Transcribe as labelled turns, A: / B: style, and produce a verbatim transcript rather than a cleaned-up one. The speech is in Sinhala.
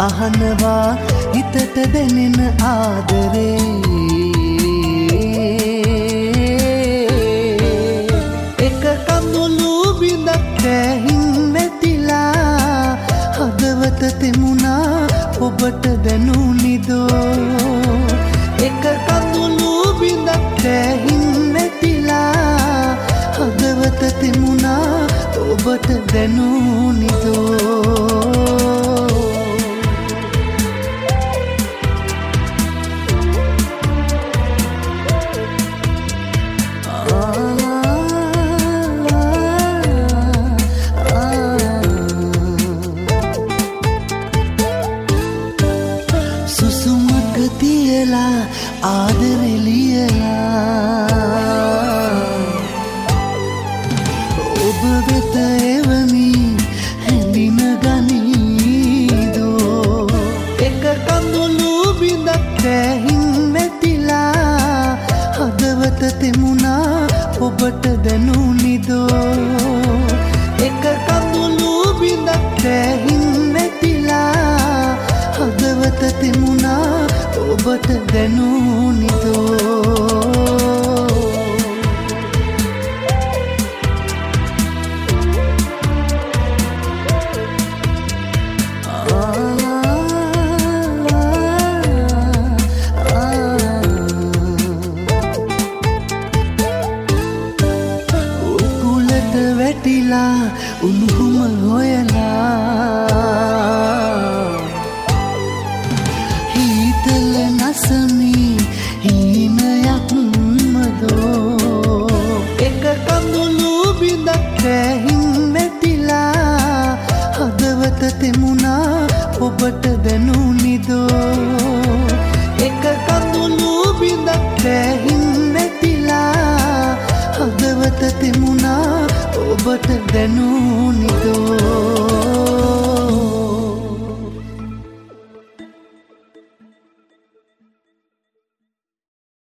A: අහනවා හිතට දැනෙන ආදරේ එක කඳුළු බිඳක් ඇහින් මෙතිලා හදවත තෙමුණා ඔබට දැනුනිදෝ එක කඳුළු බිඳක් ඇහින් මෙතිලා හදවත තෙමුණා ඔබට දැනුනිදෝ සුසුමක තියලා ආදරේ ලියලා ඔබ වෙත එවමි හැඳින ගනීදෝ එක කඳුළු බිඳක් ඇහින් මෙතිලා හදවත තෙමුණා ඔබට දැනුනිදෝ එක කඳුළු බිඳක් ඇහින් මෙතිලා හදවත තෙමුණා ඔබට දැනුනිදෝ උකුලට වැටිලා උණුහුම හොයලා හිතල නසමි හීනයක් මදෝ එක කඳුළු බිඳක් ඇහින් මෙතිලා හදවත තෙමුණා ඔබට දැනුනිදෝ එක කඳුළු බිඳක් ඇහින් මෙතිලා හදවත තෙමුණා ඔබට දැනුනිදෝ